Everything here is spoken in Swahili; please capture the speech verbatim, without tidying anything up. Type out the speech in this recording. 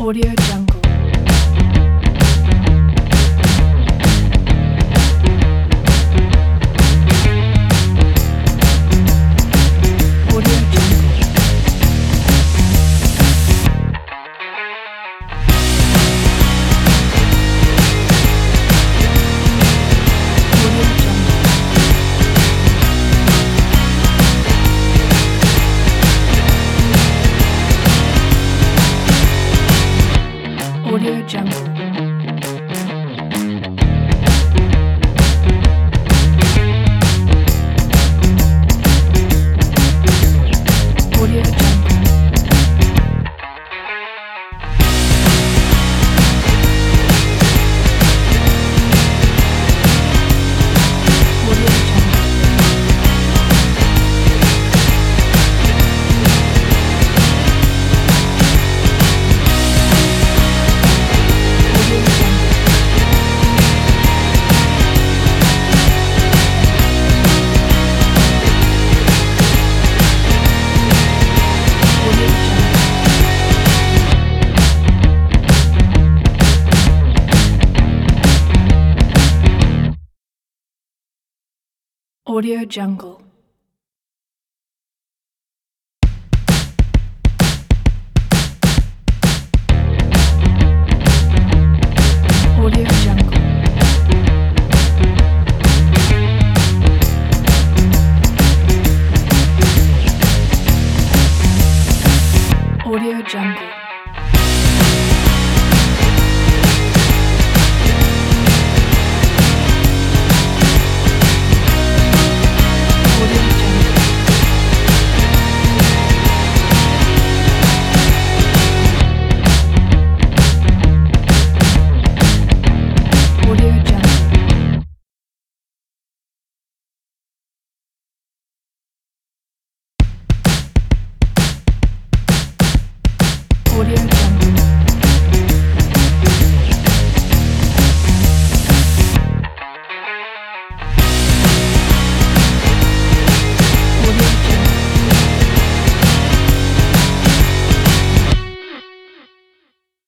Audio Jungle. Audio Jungle. Audio Jungle. Audio Jungle. Audio Jungle. Audio Jungle. Audio Jungle. Audio Jungle. Audio Jungle. Audio Jungle. Audio Jungle. Audio Jungle. Audio Jungle. Audio Jungle.